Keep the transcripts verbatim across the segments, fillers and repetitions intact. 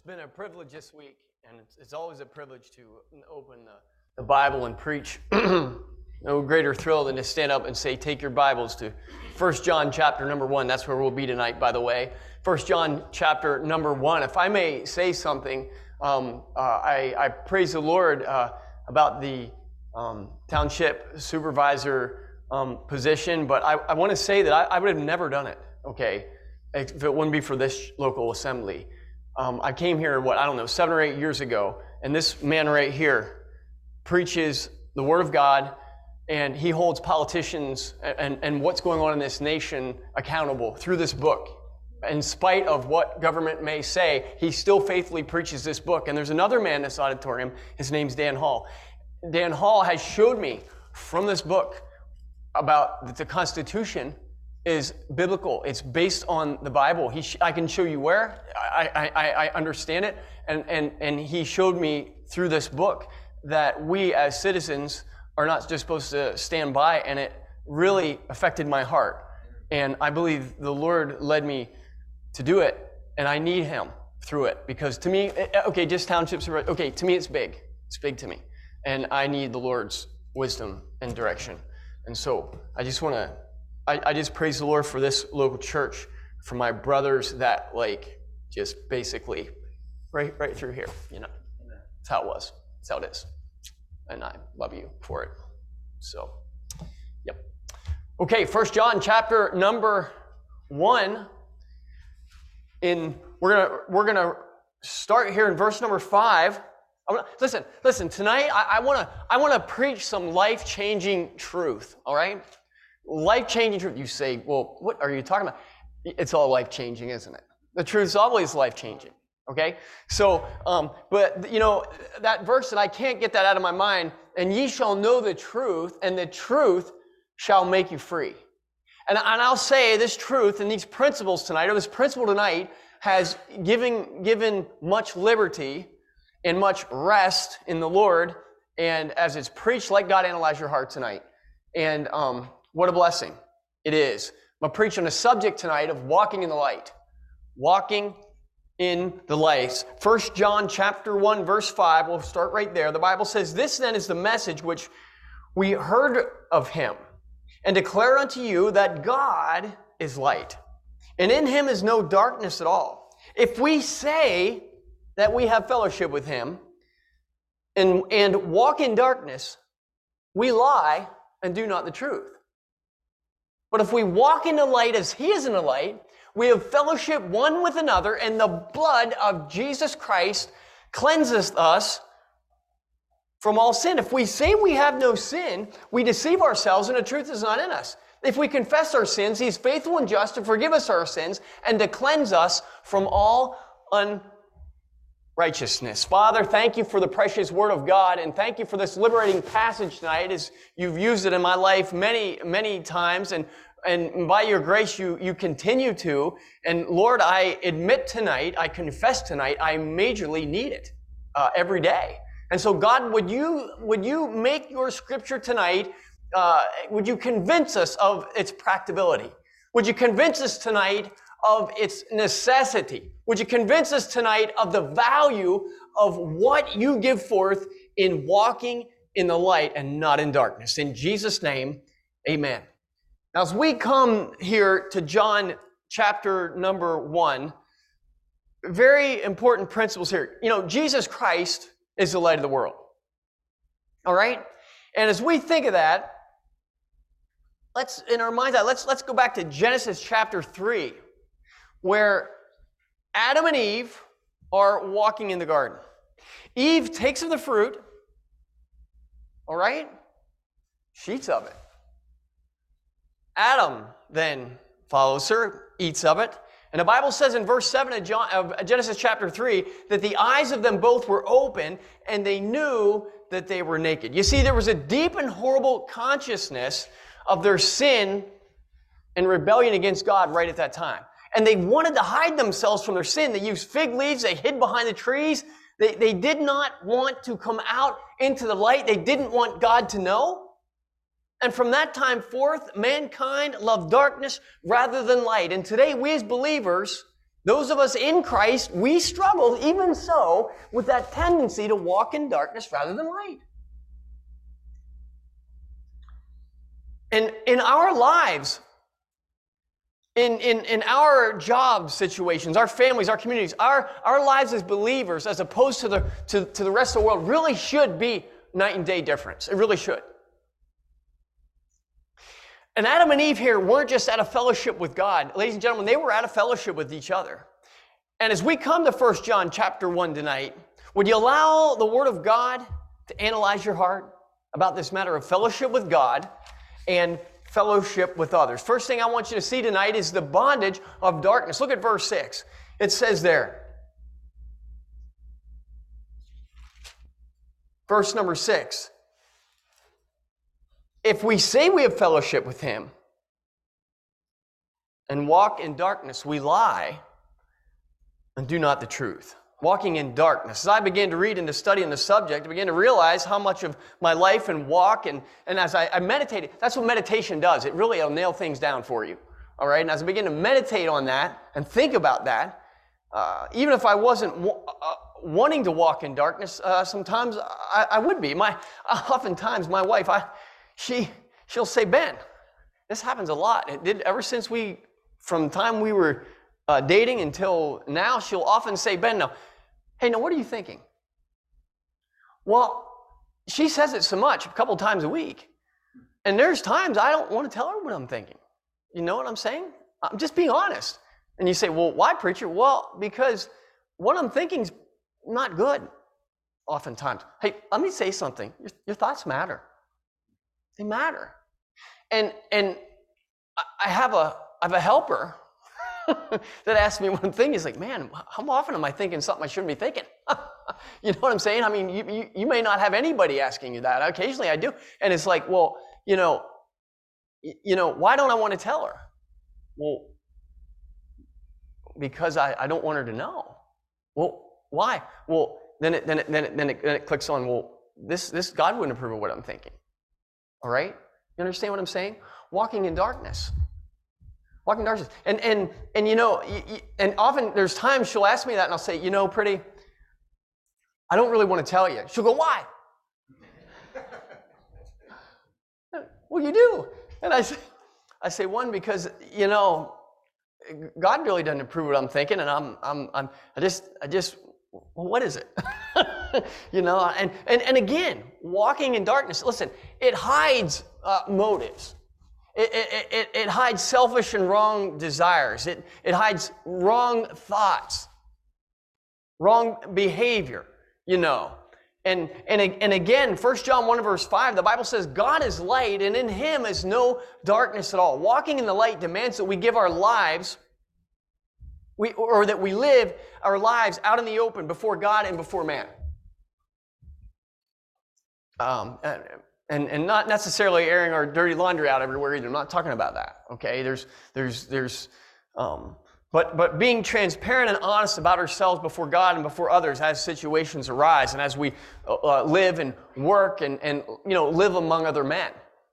been a privilege this week, and it's, it's always a privilege to open the, the Bible and preach. No greater thrill than to stand up and say, take your Bibles to First John chapter number one. That's where we'll be tonight, by the way. First John chapter number one. If I may say something, um, uh, I, I praise the Lord uh, about the um, township supervisor um, position, but I, I want to say that I, I would have never done it, okay, if it wouldn't be for this local assembly. Um, I came here, what, I don't know, seven or eight years ago, and this man right here preaches the Word of God, and he holds politicians and, and what's going on in this nation accountable through this book. In spite of what government may say, he still faithfully preaches this book. And there's another man in this auditorium, his name's Dan Hall. Dan Hall has showed me from this book about that the Constitution is biblical. It's based on the Bible. He sh- I can show you where. I, I, I understand it. And, and, and he showed me through this book that we as citizens are not just supposed to stand by, and it really affected my heart. And I believe the Lord led me to do it, and I need Him through it. Because to me, okay, just townships, okay, to me it's big. It's big to me. And I need the Lord's wisdom and direction. And so I just want to I, I just praise the Lord for this local church, for my brothers that like just basically right right through here, you know. That's how it was. That's how it is. And I love you for it. So, yep. Okay, First John chapter number one. In we're gonna we're gonna start here in verse number five. I'm gonna, listen, listen. Tonight I, I wanna I wanna preach some life-changing truth. All right. Life-changing truth. You say, well, what are you talking about? It's all life-changing, isn't it? The truth's always life-changing, okay? So, um, but, you know, that verse, that I can't get that out of my mind, and ye shall know the truth, and the truth shall make you free. And, and I'll say this truth and these principles tonight, or this principle tonight, has given, given much liberty and much rest in the Lord, and as it's preached, let God analyze your heart tonight. And, um, what a blessing it is. I'm preaching a subject tonight of walking in the light. Walking in the light. First John chapter one, verse five. We'll start right there. The Bible says, this then is the message which we heard of him, and declare unto you that God is light, and in him is no darkness at all. If we say that we have fellowship with him and, and walk in darkness, we lie and do not the truth. But if we walk in the light as he is in the light, we have fellowship one with another, and the blood of Jesus Christ cleanses us from all sin. If we say we have no sin, we deceive ourselves, and the truth is not in us. If we confess our sins, he's faithful and just to forgive us our sins and to cleanse us from all unrighteousness. Father, thank you for the precious word of God, and thank you for this liberating passage tonight, as you've used it in my life many, many times, and And by your grace, you, you continue to. And Lord, I admit tonight, I confess tonight, I majorly need it uh, every day. And so God, would you, would you make your scripture tonight, uh, would you convince us of its practicability? Would you convince us tonight of its necessity? Would you convince us tonight of the value of what you give forth in walking in the light and not in darkness? In Jesus' name, amen. Now, as we come here to John chapter number one, very important principles here. You know, Jesus Christ is the light of the world. All right? And as we think of that, let's, in our mind's eye, let's, let's go back to Genesis chapter three, where Adam and Eve are walking in the garden. Eve takes of the fruit, all right? She eats of it. Adam then follows her, eats of it. And the Bible says in verse seven of, John, of Genesis chapter three that the eyes of them both were open and they knew that they were naked. You see, there was a deep and horrible consciousness of their sin and rebellion against God right at that time. And they wanted to hide themselves from their sin. They used fig leaves. They hid behind the trees. They, they did not want to come out into the light. They didn't want God to know. And from that time forth, mankind loved darkness rather than light. And today, we as believers Those of us in Christ, we struggle even so with that tendency to walk in darkness rather than light. And in our lives, in, in, in our job situations, our families, our communities, our, our lives as believers as opposed to the, to, to the rest of the world really should be night and day difference. It really should. And Adam and Eve here weren't just out of fellowship with God. Ladies and gentlemen, they were out of fellowship with each other. And as we come to First John chapter one tonight, would you allow the Word of God to analyze your heart about this matter of fellowship with God and fellowship with others? First thing I want you to see tonight is the bondage of darkness. Look at verse six. It says there, verse number six, if we say we have fellowship with Him and walk in darkness, we lie and do not the truth. Walking in darkness. As I began to read and to study in the subject, I began to realize how much of my life and walk, and, and as I, I meditated, that's what meditation does. It really will nail things down for you. All right? And as I began to meditate on that and think about that, uh, even if I wasn't w- uh, wanting to walk in darkness, uh, sometimes I, I would be. My, oftentimes, my wife, I, she, she'll say, Ben, this happens a lot. It did ever since we, from the time we were uh, dating until now, she'll often say, Ben, now, hey, now, what are you thinking? Well, she says it so much, a couple times a week. And there's times I don't want to tell her what I'm thinking. You know what I'm saying? I'm just being honest. And you say, well, why, preacher? Well, because what I'm thinking is not good, oftentimes. Hey, let me say something. Your, your thoughts matter. They matter. And and I have a I have a helper that asked me one thing. He's like, man, how often am I thinking something I shouldn't be thinking? You know what I'm saying? I mean, you, you, you may not have anybody asking you that. Occasionally I do. And it's like, well, you know, you know, why don't I want to tell her? Well, because I, I don't want her to know. Well, why? Well, then it then it then it then it, then it clicks on, well, this this God wouldn't approve of what I'm thinking. All right? You understand what I'm saying? Walking in darkness. Walking in darkness. And, and, and you know, y- y- and often there's times she'll ask me that and I'll say, you know, pretty, I don't really want to tell you. She'll go, why? Well, you do. And I say, I say, one, because, you know, God really doesn't approve what I'm thinking, and I'm, I'm, I'm, I just, I just, well, what is it? You know, and, and, and again, walking in darkness, listen, it hides uh, motives. It, it, it, it hides selfish and wrong desires. It, it hides wrong thoughts, wrong behavior, you know. And, and, and again, First John one verse five, the Bible says, God is light, and in Him is no darkness at all. Walking in the light demands that we give our lives, we, or that we live our lives out in the open before God and before man. Um, and, and not necessarily airing our dirty laundry out everywhere either. I'm not talking about that, okay? There's, there's, there's, um, but, but being transparent and honest about ourselves before God and before others as situations arise and as we uh, live and work and, and, you know, live among other men.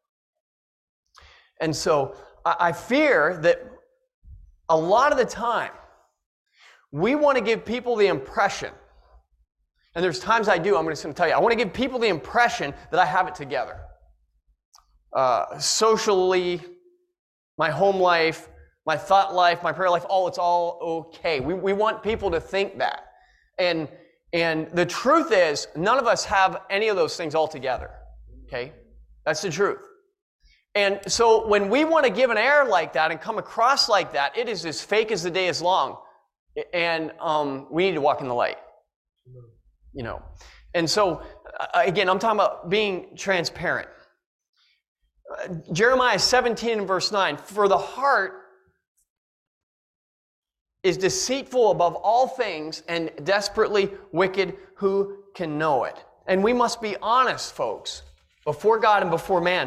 And so I, I fear that a lot of the time we want to give people the impression, and there's times I do, I'm just going to tell you, I want to give people the impression that I have it together. Uh, socially, my home life, my thought life, my prayer life, all it's all okay. We, we want people to think that. And, and the truth is, none of us have any of those things all together. Okay? That's the truth. And so when we want to give an air like that and come across like that, it is as fake as the day is long. And um, we need to walk in the light. You know, and so, uh, again, I'm talking about being transparent. Uh, Jeremiah seventeen and verse nine, for the heart is deceitful above all things and desperately wicked, who can know it? And we must be honest, folks, before God and before man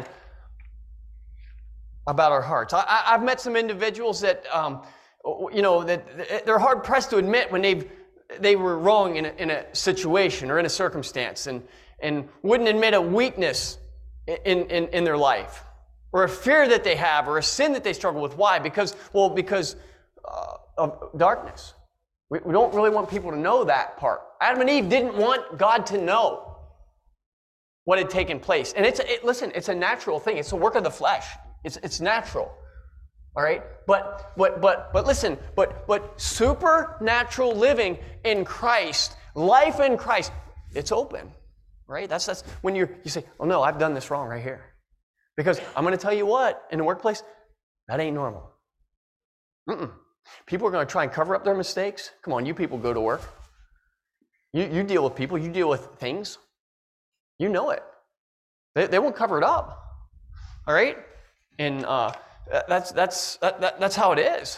about our hearts. I, I, I've met some individuals that, um, you know, that they're hard-pressed to admit when they've they were wrong in a, in a situation or in a circumstance and, and wouldn't admit a weakness in, in, in their life or a fear that they have or a sin that they struggle with. Why? Because, well, because uh, of darkness. We, we don't really want people to know that part. Adam and Eve didn't want God to know what had taken place. And it's, it, listen, it's a natural thing. It's a work of the flesh. It's, it's natural. All right? But, but, but, but listen, but, but supernatural living in Christ, life in Christ, it's open. Right? That's, that's when you you say, oh no, I've done this wrong right here. Because I'm going to tell you what, in the workplace, that ain't normal. Mm-mm. People are going to try and cover up their mistakes. Come on, you people go to work. You, you deal with people. You deal with things. You know it. They, they won't cover it up. All right? And uh, that's that's that, that, that's how it is.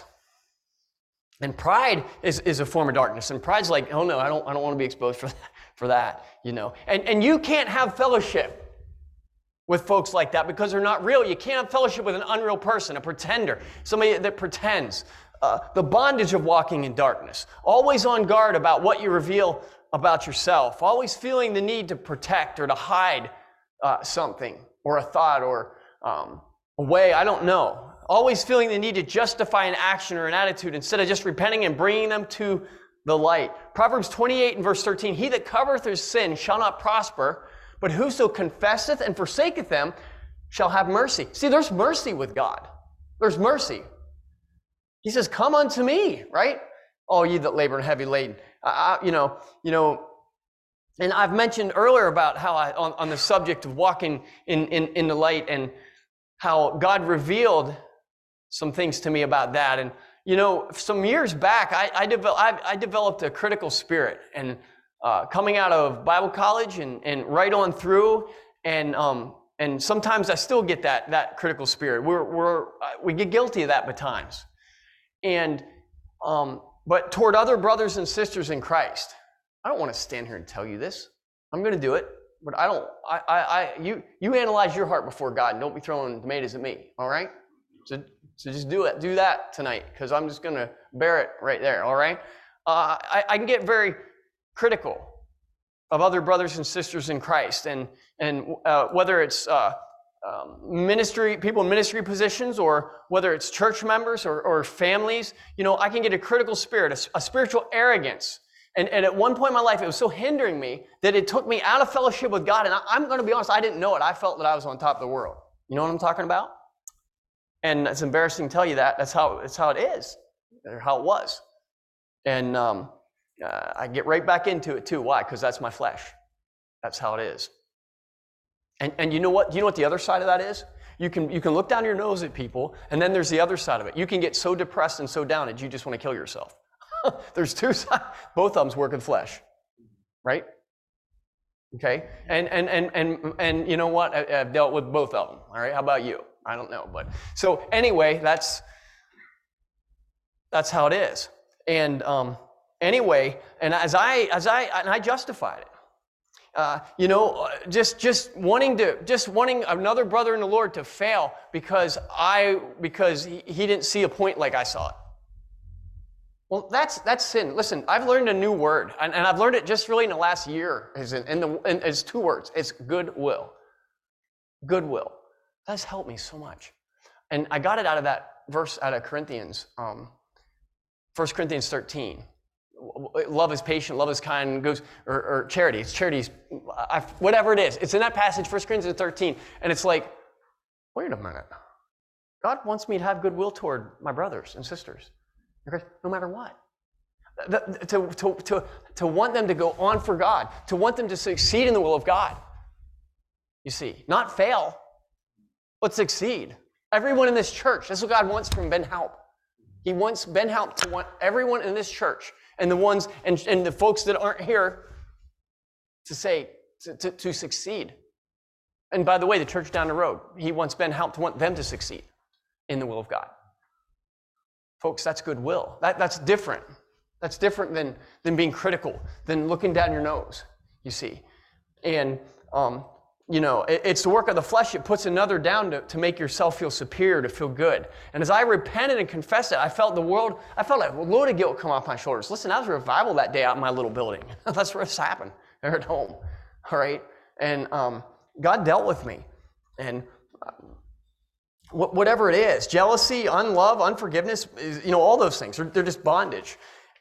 And pride is, is a form of darkness. And pride's like, oh no, I don't I don't want to be exposed for that, for that, you know. And and you can't have fellowship with folks like that because they're not real. You can't have fellowship with an unreal person, a pretender, somebody that pretends. Uh, the bondage of walking in darkness. Always on guard about what you reveal about yourself. Always feeling the need to protect or to hide uh, something or a thought or um, a way, I don't know. Always feeling the need to justify an action or an attitude instead of just repenting and bringing them to the light. Proverbs twenty-eight and verse thirteen, he that covereth his sin shall not prosper, but whoso confesseth and forsaketh them shall have mercy. See, there's mercy with God. There's mercy. He says, come unto me, right? All ye that labor and heavy laden. Uh, you know, you know, and I've mentioned earlier about how I, on, on the subject of walking in, in, in the light and how God revealed some things to me about that. And, you know, some years back, I, I, devel- I, I developed a critical spirit. And uh, coming out of Bible college and, and right on through, and um, and sometimes I still get that, that critical spirit. We're, we're, we get guilty of that at times. And, um, but toward other brothers and sisters in Christ, I don't want to stand here and tell you this. I'm going to do it, but I don't, I, I, I, you, you analyze your heart before God and don't be throwing tomatoes at me. All right? So, so just do it, do that tonight, because I'm just going to bear it right there. All right? Uh, I, I can get very critical of other brothers and sisters in Christ, and, and, uh, whether it's, uh, Um, ministry, people in ministry positions, or whether it's church members or, or families, you know, I can get a critical spirit, a, a spiritual arrogance. And, and at one point in my life, it was so hindering me that it took me out of fellowship with God. And I, I'm going to be honest, I didn't know it. I felt that I was on top of the world. You know what I'm talking about? And it's embarrassing to tell you that. That's how, it's how it is, or how it was. And um, uh, I get right back into it too. Why? Because that's my flesh. That's how it is. And, and you know what? Do you know what the other side of that is? You can, you can look down your nose at people, and then there's the other side of it. You can get so depressed and so down that you just want to kill yourself. There's two sides. Both of them's work of flesh, right? Okay? And, and, and, and, and you know what? I, I've dealt with both of them, all right? How about you? I don't know. But so anyway, that's, that's how it is. And um, anyway, and as I, as I, and I justified it. Uh, you know, just just wanting to just wanting another brother in the Lord to fail because I because he, he didn't see a point like I saw it. Well, that's that's sin. Listen, I've learned a new word, and, and I've learned it just really in the last year. Is in, in the in, it's two words. It's goodwill. Goodwill. That's helped me so much, and I got it out of that verse out of Corinthians, um, First Corinthians thirteen. Love is patient, love is kind, goes or, or charity. It's charities, I, whatever it is. It's in that passage, First Corinthians thirteen, and it's like, wait a minute. God wants me to have goodwill toward my brothers and sisters, no matter what. The, to, to, to, to want them to go on for God, to want them to succeed in the will of God. You see, not fail, but succeed. Everyone in this church, that's what God wants from Ben Haupt. He wants Ben Haupt to want everyone in this church and the ones and, and the folks that aren't here to say to, to, to succeed. And by the way, the church down the road, he wants Ben Haupt to want them to succeed in the will of God. Folks, that's goodwill. That, that's different. That's different than, than being critical, than looking down your nose, you see. And um, you know, it, it's the work of the flesh. It puts another down to, to make yourself feel superior, to feel good. And as I repented and confessed it, I felt the world, I felt like a load of guilt come off my shoulders. Listen, I was a revival that day out in my little building. That's where it's happened. There at home. All right? And um, God dealt with me. And um, wh- whatever it is, jealousy, unlove, unforgiveness, is, you know, all those things, they're, they're just bondage.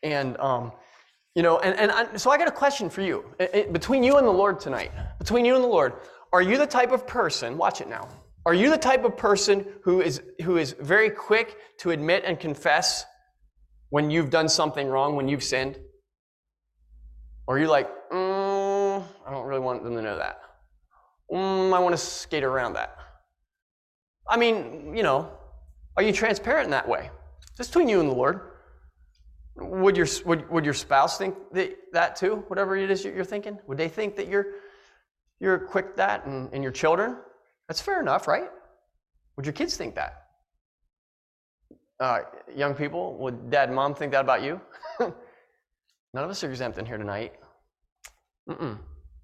And, um, you know, and, and I, so I got a question for you. It, it, between you and the Lord tonight, between you and the Lord, are you the type of person, watch it now, are you the type of person who is who is very quick to admit and confess when you've done something wrong, when you've sinned? Or are you like, mm, I don't really want them to know that. Mm, I want to skate around that. I mean, you know, are you transparent in that way? Just between you and the Lord. Would your would, would your spouse think that, that too? Whatever it is you're thinking? Would they think that you're you're quick that and, and your children? That's fair enough, right? Would your kids think that? Uh, young people, would dad and mom think that about you? None of us are exempt in here tonight. Mm-mm.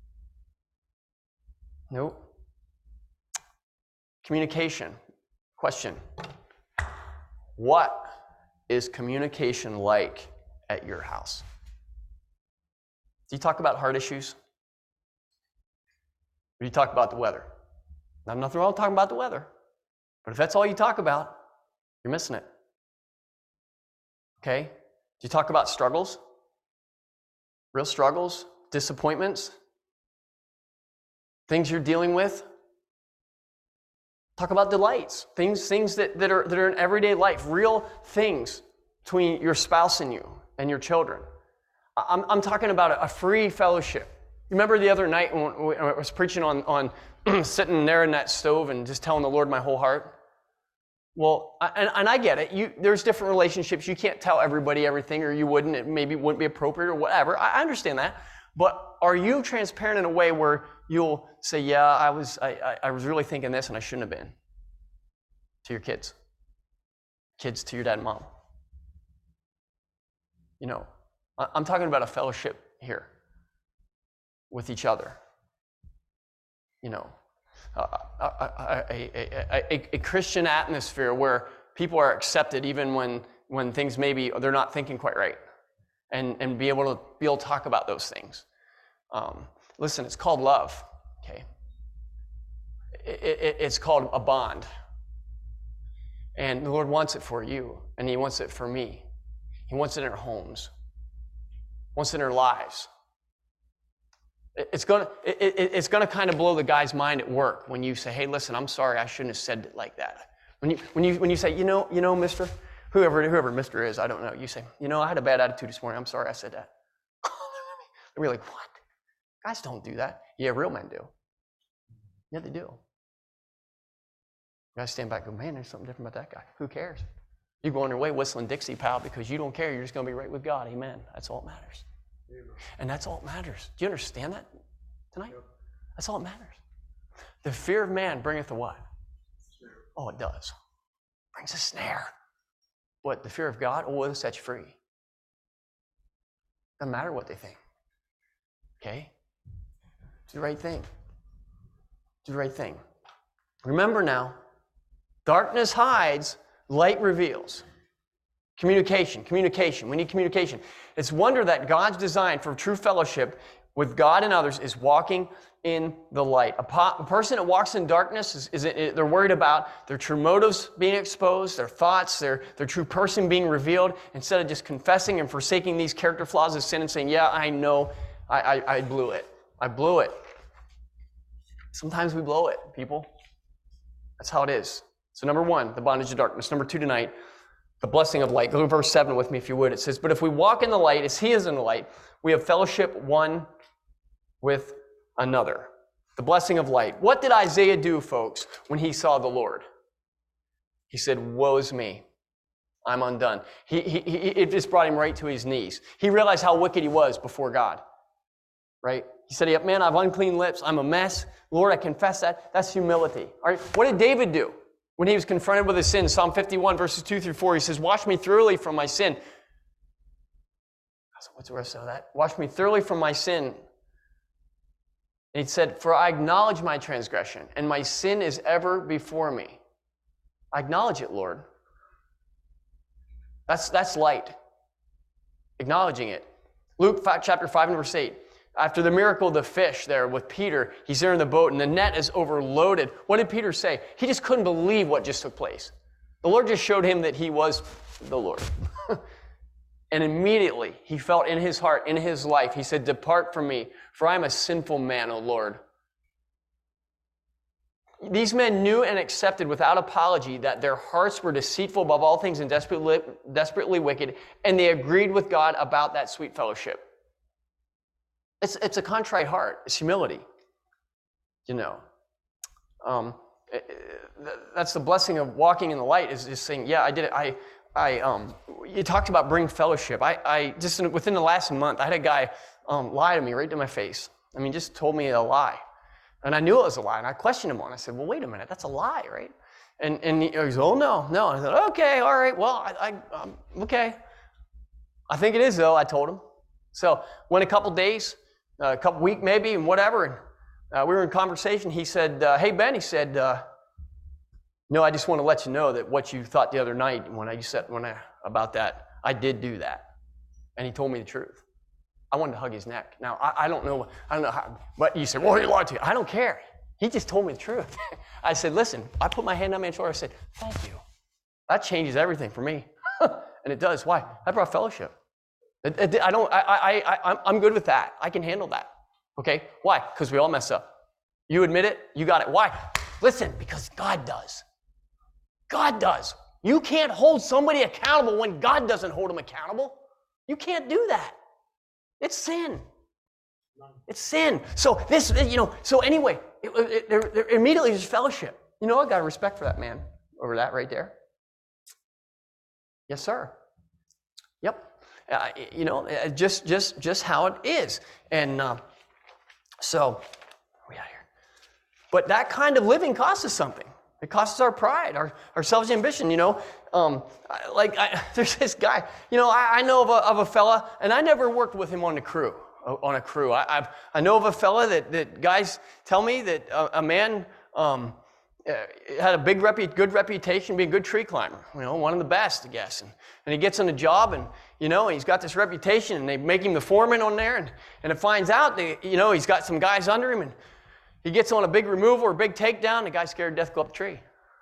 Nope. Communication. Question. What is communication like at your house? Do you talk about hard issues? Or do you talk about the weather? Now, nothing wrong with talking about the weather. But if that's all you talk about, you're missing it. Okay? Do you talk about struggles? Real struggles? Disappointments? Things you're dealing with? Talk about delights. Things, things that, that, are, that are in everyday life. Real things between your spouse and you and your children. I'm, I'm talking about a, a free fellowship. You remember the other night when I was preaching on, on sitting there in that stove and just telling the Lord my whole heart? Well, I, and, and I get it. You, there's different relationships. You can't tell everybody everything, or you wouldn't. It maybe wouldn't be appropriate or whatever. I, I understand that. But are you transparent in a way where you'll say, yeah, I was, I, I, I was really thinking this and I shouldn't have been? To your kids. Kids to your dad and mom. You know, I, I'm talking about a fellowship here with each other. You know, a, a, a, a, a Christian atmosphere where people are accepted even when, when things maybe they're not thinking quite right. And, and be able to be able to talk about those things. Um, listen, it's called love, okay? It, it, it's called a bond. And the Lord wants it for you, and He wants it for me. He wants it in our homes. He wants it in our lives. It's gonna, it, it, it's gonna kind of blow the guy's mind at work when you say, hey, listen, I'm sorry, I shouldn't have said it like that. When you, when you, when you say, you know, you know, mister, whoever, whoever mister is, I don't know, you say, you know, I had a bad attitude this morning, I'm sorry I said that. They're like, what? Guys don't do that. Yeah, real men do. Yeah, they do. Guys stand back and go, man, there's something different about that guy. Who cares? You go on your way whistling Dixie, pal, because you don't care. You're just going to be right with God. Amen. That's all that matters. Amen. And that's all that matters. Do you understand that tonight? Yep. That's all that matters. The fear of man bringeth a what? Snare. Oh, it does. It brings a snare. What? The fear of God? Oh, it'll set you free. Doesn't matter what they think. Okay? Do the right thing. Do the right thing. Remember now, darkness hides, light reveals. Communication, communication. We need communication. It's wonder that God's design for true fellowship with God and others is walking in the light. A, po- a person that walks in darkness, is, is it, they're worried about their true motives being exposed, their thoughts, their, their true person being revealed, instead of just confessing and forsaking these character flaws of sin and saying, yeah, I know, I, I, I blew it. I blew it. Sometimes we blow it, people. That's how it is. So number one, the bondage of darkness. Number two tonight, the blessing of light. Go to verse seven with me if you would. It says, but if we walk in the light as He is in the light, we have fellowship one with another. The blessing of light. What did Isaiah do, folks, when he saw the Lord? He said, woe's me. I'm undone. He, he, he, it just brought him right to his knees. He realized how wicked he was before God. Right? He said, man, I have unclean lips. I'm a mess. Lord, I confess that. That's humility. All right. What did David do when he was confronted with his sin? Psalm fifty-one, verses two through four, he says, wash me thoroughly from my sin. What's the rest of that? Wash me thoroughly from my sin. And he said, for I acknowledge my transgression, and my sin is ever before me. I acknowledge it, Lord. That's, that's light. Acknowledging it. Luke five, chapter five and verse eight. After the miracle of the fish there with Peter, he's there in the boat and the net is overloaded. What did Peter say? He just couldn't believe what just took place. The Lord just showed him that He was the Lord. And immediately he felt in his heart, in his life, he said, depart from me, for I am a sinful man, O Lord. These men knew and accepted without apology that their hearts were deceitful above all things and desperately, desperately wicked, and they agreed with God about that sweet fellowship. It's, it's a contrite heart. It's humility, you know. Um, that's the blessing of walking in the light, is just saying, yeah, I did it. I, I, um, you talked about bring fellowship. I, I just in, within the last month, I had a guy um, lie to me right to my face. I mean, just told me a lie. And I knew it was a lie, and I questioned him on it. I said, well, wait a minute, that's a lie, right? And and he goes, oh, no, no. I said, okay, all right, well, I, I um, okay. I think it is, though, I told him. So went a couple days, uh, a couple week maybe, and whatever, and uh, we were in conversation. He said, uh, hey, Ben, he said, uh, no, I just want to let you know that what you thought the other night when I you said when I, about that, I did do that. And he told me the truth. I wanted to hug his neck. Now, I, I don't know, I don't know how, but you said, well, he lied to you. I don't care. He just told me the truth. I said, listen, I put my hand on my shoulder. I said, thank you. That changes everything for me. And it does. Why? I brought fellowship. It, it, I don't, I, I, I, I'm good with that. I can handle that. Okay? Why? Because we all mess up. You admit it, you got it. Why? Listen, because God does. God does. You can't hold somebody accountable when God doesn't hold them accountable. You can't do that. It's sin. It's sin. So this, you know, so anyway, it, it, there, there immediately there's fellowship. You know, I got respect for that man over that right there. Yes, sir. Yep. Uh, you know, just, just, just how it is. And uh, so, we out here. But that kind of living costs us something. It costs us our pride, our, our self-ambition, you know. Um, like, I, there's this guy, you know, I, I know of a, of a fella, and I never worked with him on the crew, on a crew. I, I've, I know of a fella that, that guys tell me that a, a man um, had a big, repu- good reputation being a good tree climber, you know, one of the best, I guess. And, and he gets on the job, and, you know, he's got this reputation, and they make him the foreman on there, and, and it finds out that, you know, he's got some guys under him, and he gets on a big removal or a big takedown, the guy's scared to death go up the tree.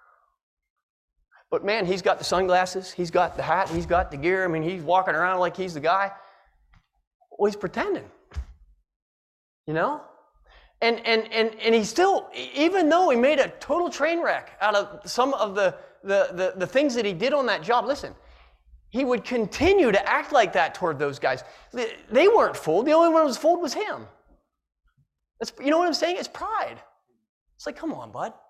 But man, he's got the sunglasses, he's got the hat, he's got the gear. I mean, he's walking around like he's the guy. Well, he's pretending, you know? And and and and he still, even though he made a total train wreck out of some of the, the, the, the things that he did on that job, listen, he would continue to act like that toward those guys. They weren't fooled. The only one who was fooled was him. That's, you know what I'm saying? It's pride. It's like, come on, bud.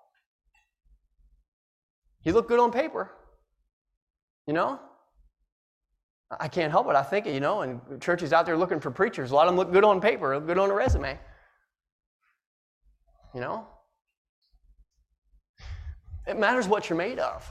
You look good on paper, you know? I can't help it. I think it, you know, and churches out there looking for preachers. A lot of them look good on paper, look good on a resume. You know? It matters what you're made of.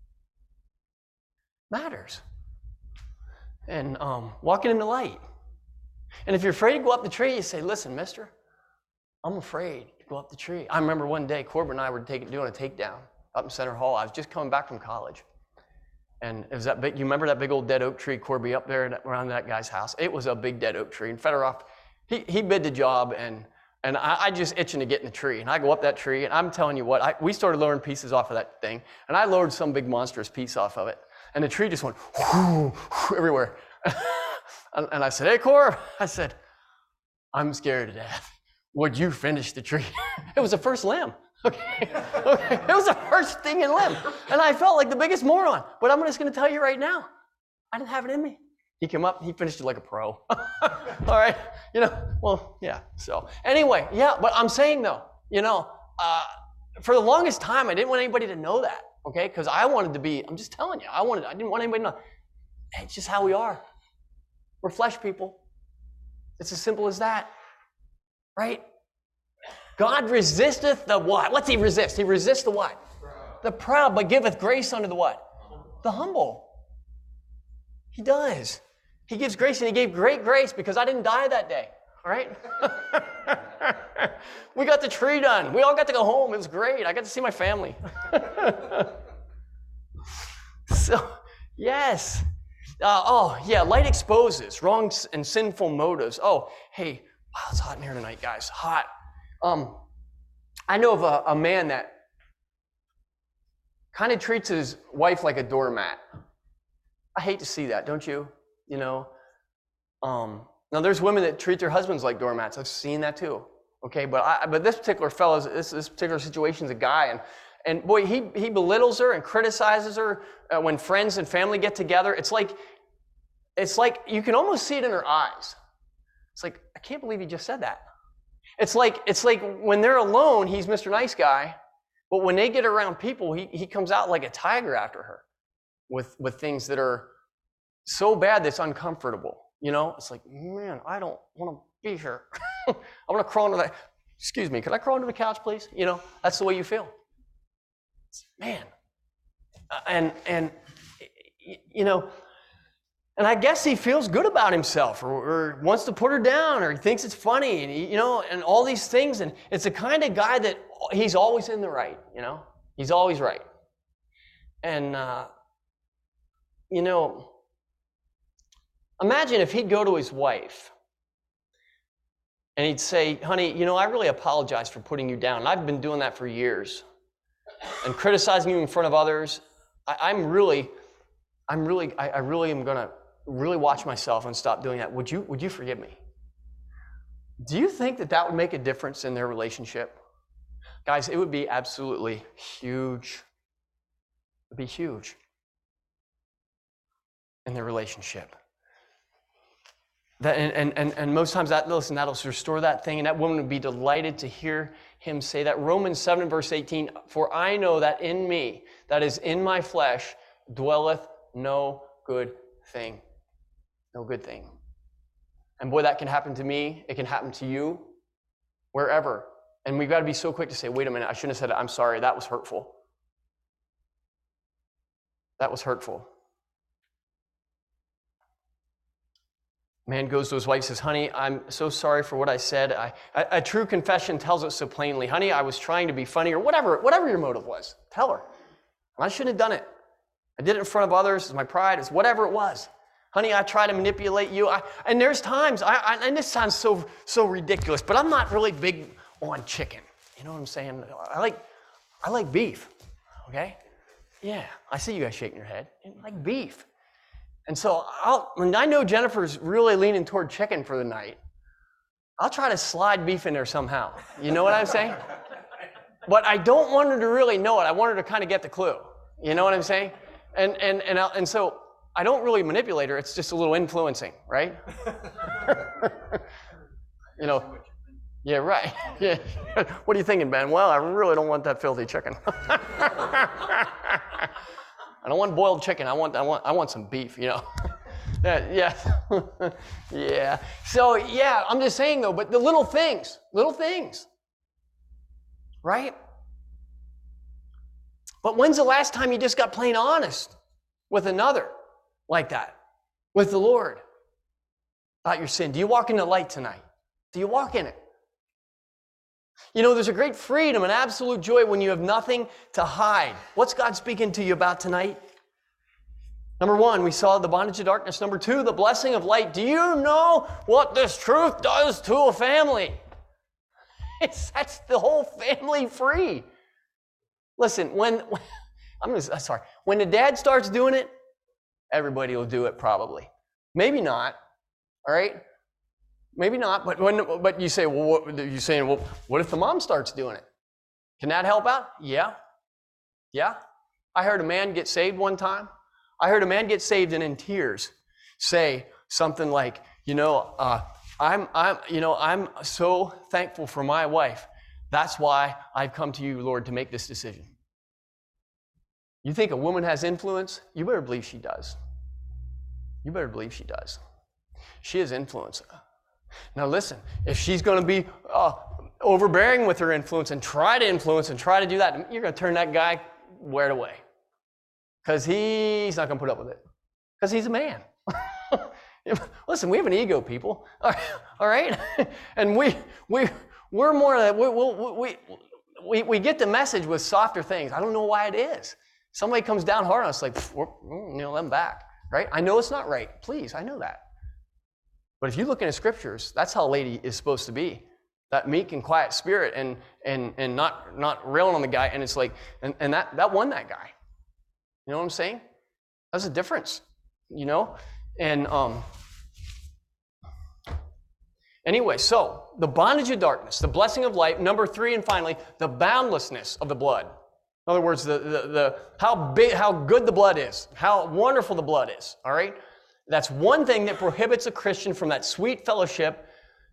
Matters. And um, walking in the light. And if you're afraid to go up the tree, you say, listen, mister, I'm afraid to go up the tree. I remember one day, Corbin and I were taking, doing a takedown up in Center Hall. I was just coming back from college. And it was that big, you remember that big old dead oak tree, Corby, up there around that guy's house? It was a big dead oak tree. And Fedorov, he, he bid the job, and and I, I just itching to get in the tree. And I go up that tree, and I'm telling you what, I, we started lowering pieces off of that thing. And I lowered some big monstrous piece off of it. And the tree just went whoo, whoo, everywhere. and, and I said, hey, Corb, I said, I'm scared to death. Would you finish the tree? It was the first limb. Okay. Okay. It was the first thing in limb. And I felt like the biggest moron. But I'm just going to tell you right now, I didn't have it in me. He came up, he finished it like a pro. All right. You know, well, yeah. So anyway, yeah, but I'm saying though, you know, uh, for the longest time, I didn't want anybody to know that. Okay. Because I wanted to be, I'm just telling you, I wanted, I didn't want anybody to know. Hey, it's just how we are. We're flesh people. It's as simple as that. Right? God resisteth the what? What's he resist? He resists the what? Proud. The proud, but giveth grace unto the what? The humble. He does. He gives grace, and he gave great grace because I didn't die that day. All right? We got the tree done. We all got to go home. It was great. I got to see my family. So, yes. Uh, oh, yeah, light exposes wrong and sinful motives. Oh, hey, wow, it's hot in here tonight, guys. Hot. Um, I know of a, a man that kind of treats his wife like a doormat. I hate to see that, don't you? you know. Um, now, there's women that treat their husbands like doormats. I've seen that too. Okay, but I, but this particular fellow, this this particular situation is a guy, and and boy, he he belittles her and criticizes her uh, when friends and family get together. It's like it's like you can almost see it in her eyes. It's like, I can't believe he just said that. It's like it's like when they're alone, he's Mister Nice Guy, but when they get around people, he he comes out like a tiger after her, with with things that are so bad that's uncomfortable. You know, it's like, man, I don't want to be here. I want to crawl into that. Excuse me, can I crawl into the couch, please? You know, that's the way you feel. Man, and and you know, and I guess he feels good about himself, or, or wants to put her down, or he thinks it's funny, and he, you know, and all these things. And it's the kind of guy that he's always in the right. You know, he's always right. And uh, you know, imagine if he'd go to his wife. And he'd say, honey, you know, I really apologize for putting you down. I've been doing that for years. And criticizing you in front of others. I, I'm really, I'm really, I, I really am going to really watch myself and stop doing that. Would you, would you forgive me? Do you think that that would make a difference in their relationship? Guys, it would be absolutely huge. It would be huge in their relationship. That, and, and, and most times, that listen, that'll restore that thing, and that woman would be delighted to hear him say that. Romans seven, verse eighteen, for I know that in me, that is in my flesh, dwelleth no good thing. No good thing. And boy, that can happen to me. It can happen to you, wherever. And we've got to be so quick to say, wait a minute, I shouldn't have said it. I'm sorry, that was hurtful. That was hurtful. Man goes to his wife and says, honey, I'm so sorry for what I said. I, a, a true confession tells it so plainly. Honey, I was trying to be funny, or whatever, whatever your motive was. Tell her. I shouldn't have done it. I did it in front of others. It's my pride. It's whatever it was. Honey, I try to manipulate you. I, and there's times, I, I, and this sounds so so ridiculous, but I'm not really big on chicken. You know what I'm saying? I like, I like beef, okay? Yeah, I see you guys shaking your head. I like beef. And so I'll, when I know Jennifer's really leaning toward chicken for the night, I'll try to slide beef in there somehow. You know what I'm saying? But I don't want her to really know it. I want her to kind of get the clue. You know what I'm saying? And and and I'll, and so I don't really manipulate her. It's just a little influencing, right? You know. Yeah, right. Yeah. What are you thinking, Ben? Well, I really don't want that filthy chicken. I don't want boiled chicken. I want, I want, I want some beef. You know. Yeah, yeah, yeah. So yeah, I'm just saying though. But the little things, little things, right? But when's the last time you just got plain honest with another like that, with the Lord, about your sin? Do you walk in the light tonight? Do you walk in it? You know, there's a great freedom and absolute joy when you have nothing to hide. What's God speaking to you about tonight? Number one, we saw the bondage of darkness. Number two, the blessing of light. Do you know what this truth does to a family? It sets the whole family free. Listen, when, I'm gonna, sorry, when the dad starts doing it, everybody will do it probably. Maybe not, all right? Maybe not, but when, but you say, well, what, you're saying, well, what if the mom starts doing it? Can that help out? Yeah, yeah. I heard a man get saved one time. I heard a man get saved and in tears say something like, you know, uh, I'm, I'm, you know, I'm so thankful for my wife. That's why I've come to you, Lord, to make this decision. You think a woman has influence? You better believe she does. You better believe she does. She has influence. Now listen, if she's going to be uh, overbearing with her influence and try to influence and try to do that, you're going to turn that guy right away. Because he's not going to put up with it. Because he's a man. Listen, we have an ego, people. All right? And we, we, we're more, we, we, we, we get the message with softer things. I don't know why it is. Somebody comes down hard on us like, you know, let them back. Right? I know it's not right. Please, I know that. But if you look into scriptures, that's how a lady is supposed to be. That meek and quiet spirit and and and not not railing on the guy. And it's like, and, and that, that won that guy. You know what I'm saying? That's a difference. You know? And um, anyway, so the bondage of darkness, the blessing of light, number three, and finally, the boundlessness of the blood. In other words, the, the, the how big, how good the blood is, how wonderful the blood is, all right? That's one thing that prohibits a Christian from that sweet fellowship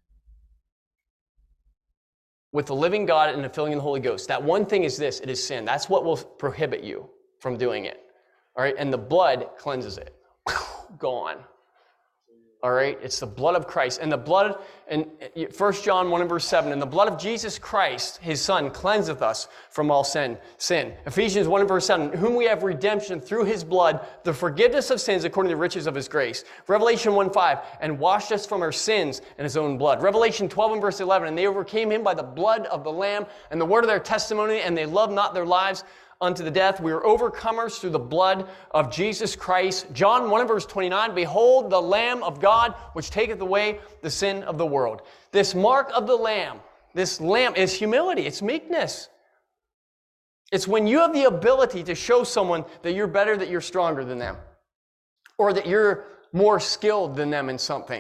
with the living God and the filling of the Holy Ghost. That one thing is this, it is sin. That's what will prohibit you from doing it, all right? And the blood cleanses it. Gone. All right, it's the blood of Christ. And the blood, in First John one and verse seven, and the blood of Jesus Christ, his Son, cleanseth us from all sin. Sin. Ephesians one and verse seven, whom we have redemption through his blood, the forgiveness of sins according to the riches of his grace. Revelation one five, and washed us from our sins in his own blood. Revelation twelve and verse eleven, and they overcame him by the blood of the Lamb and the word of their testimony, and they loved not their lives unto the death. We are overcomers through the blood of Jesus Christ. John one and verse twenty-nine, behold the Lamb of God, which taketh away the sin of the world. This mark of the Lamb, this Lamb is humility, it's meekness. It's when you have the ability to show someone that you're better, that you're stronger than them, or that you're more skilled than them in something,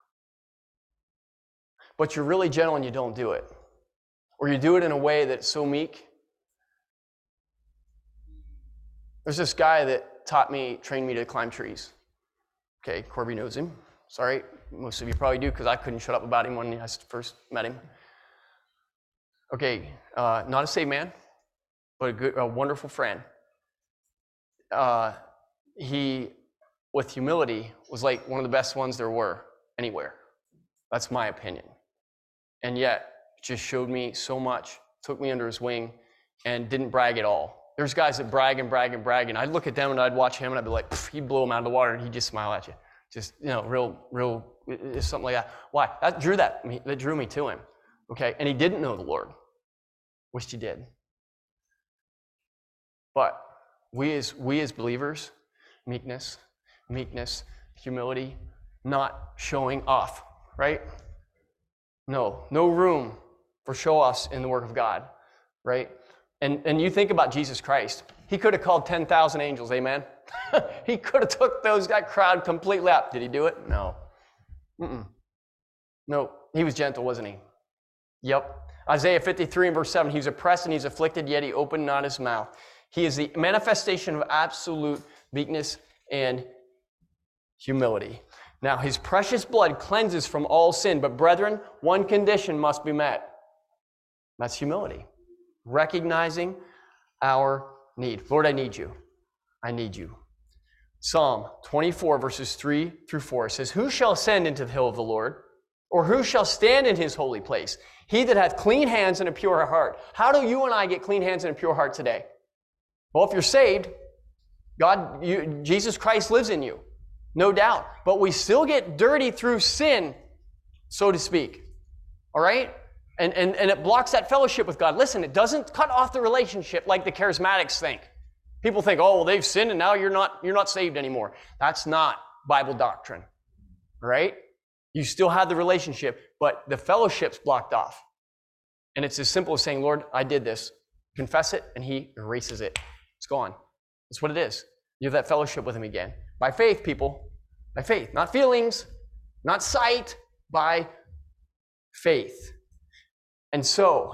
but you're really gentle and you don't do it, or you do it in a way that's so meek. There's this guy that taught me, trained me to climb trees. Okay, Corby knows him. Sorry, most of you probably do because I couldn't shut up about him when I first met him. Okay, uh, not a saved man, but a, good, a wonderful friend. Uh, he, with humility, was like one of the best ones there were anywhere. That's my opinion. And yet, just showed me so much, took me under his wing, and didn't brag at all. There's guys that brag and brag and brag, and I'd look at them and I'd watch him and I'd be like, he'd blow him out of the water and he'd just smile at you. Just, you know, real, real, it's something like that. Why? That drew that, that drew me to him, okay? And he didn't know the Lord. Wished he did. But we as, we as believers, meekness, meekness, humility, not showing off, right? No, no room for show-offs in the work of God, right? And and you think about Jesus Christ. He could have called ten thousand angels, amen? He could have took those that crowd completely out. Did he do it? No. Mm-mm. No, he was gentle, wasn't he? Yep. Isaiah fifty-three and verse seven, he was oppressed and he's afflicted, yet he opened not his mouth. He is the manifestation of absolute meekness and humility. Now, his precious blood cleanses from all sin, but brethren, one condition must be met. That's humility. Recognizing our need. Lord, I need you. I need you. Psalm twenty-four, verses three through four says, who shall ascend into the hill of the Lord? Or who shall stand in his holy place? He that hath clean hands and a pure heart. How do you and I get clean hands and a pure heart today? Well, if you're saved, God, you, Jesus Christ lives in you. No doubt. But we still get dirty through sin, so to speak. All right? And, and, and it blocks that fellowship with God. Listen, it doesn't cut off the relationship like the charismatics think. People think, oh, well, they've sinned and now you're not, you're not saved anymore. That's not Bible doctrine, right? You still have the relationship, but the fellowship's blocked off. And it's as simple as saying, Lord, I did this. Confess it, and he erases it. It's gone. That's what it is. You have that fellowship with him again. By faith, people. By faith. Not feelings, not sight, by faith. And so,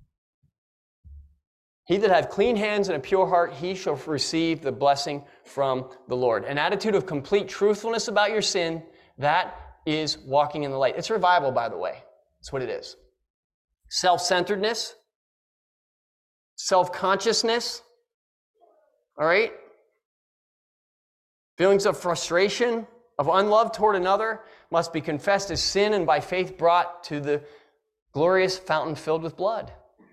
he that hath clean hands and a pure heart, he shall receive the blessing from the Lord. An attitude of complete truthfulness about your sin, that is walking in the light. It's revival, by the way. That's what it is. Self-centeredness, self-consciousness, all right? Feelings of frustration, of unlove toward another must be confessed as sin and by faith brought to the glorious fountain filled with blood.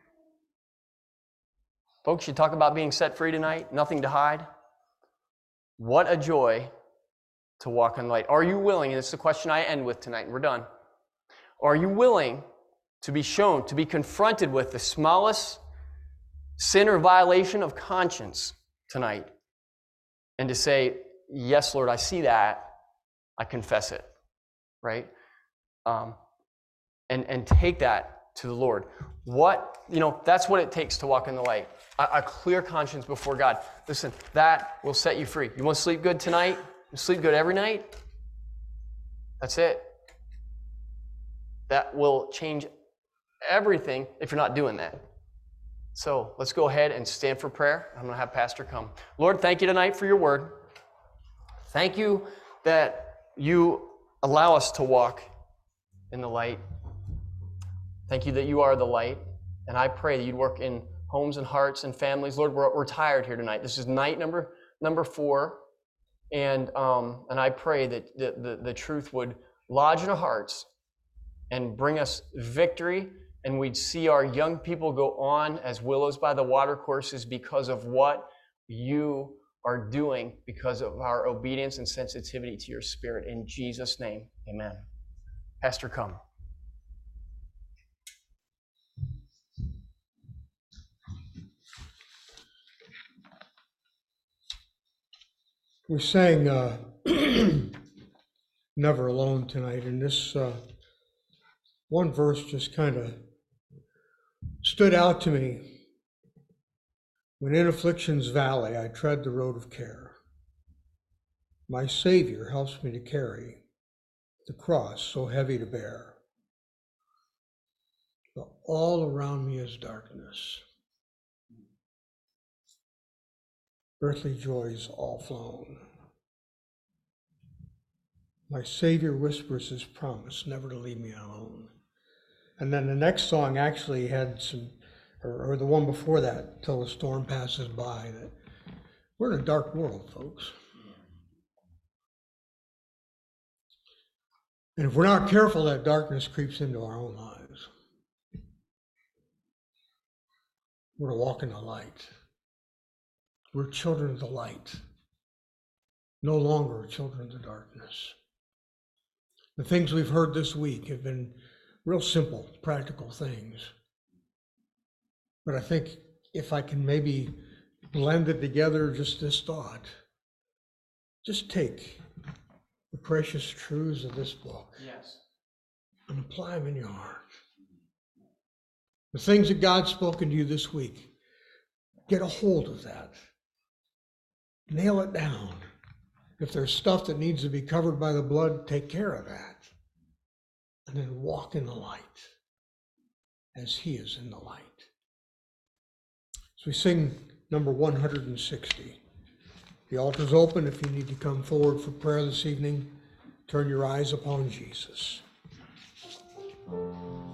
Folks, you talk about being set free tonight, nothing to hide. What a joy to walk in light. Are you willing, and it's the question I end with tonight, and we're done. Are you willing to be shown, to be confronted with the smallest sin or violation of conscience tonight, and to say, yes, Lord, I see that, I confess it, right? Um, and, and take that to the Lord. What, you know, that's what it takes to walk in the light. A, a clear conscience before God. Listen, that will set you free. You want to sleep good tonight? You sleep good every night? That's it. That will change everything if you're not doing that. So let's go ahead and stand for prayer. I'm going to have Pastor come. Lord, thank you tonight for your word. Thank you that you allow us to walk in the light. Thank you that you are the light. And I pray that you'd work in homes and hearts and families. Lord, we're, we're tired here tonight. This is night number number four. And um, and I pray that the, the, the truth would lodge in our hearts and bring us victory. And we'd see our young people go on as willows by the watercourses because of what you are doing, because of our obedience and sensitivity to your Spirit. In Jesus' name, amen. Pastor, come. We sang uh, Never Alone tonight, and this uh, one verse just kind of stood out to me. When in affliction's valley I tread the road of care, my Savior helps me to carry the cross so heavy to bear. But all around me is darkness, earthly joys all flown. My Savior whispers his promise never to leave me alone. And then the next song actually had some, or, or the one before that, Till the Storm Passes By, that we're in a dark world, folks. And if we're not careful, that darkness creeps into our own lives. We're to walk in the light. We're children of the light, no longer children of the darkness. The things we've heard this week have been real simple, practical things. But I think if I can maybe blend it together, just this thought, just take the precious truths of this book Yes. and apply them in your heart. The things that God's spoken to you this week, get a hold of that. Nail it down. If there's stuff that needs to be covered by the blood, take care of that. And then walk in the light as he is in the light. So we sing number one hundred sixty. The altar's open. If you need to come forward for prayer this evening, turn your eyes upon Jesus.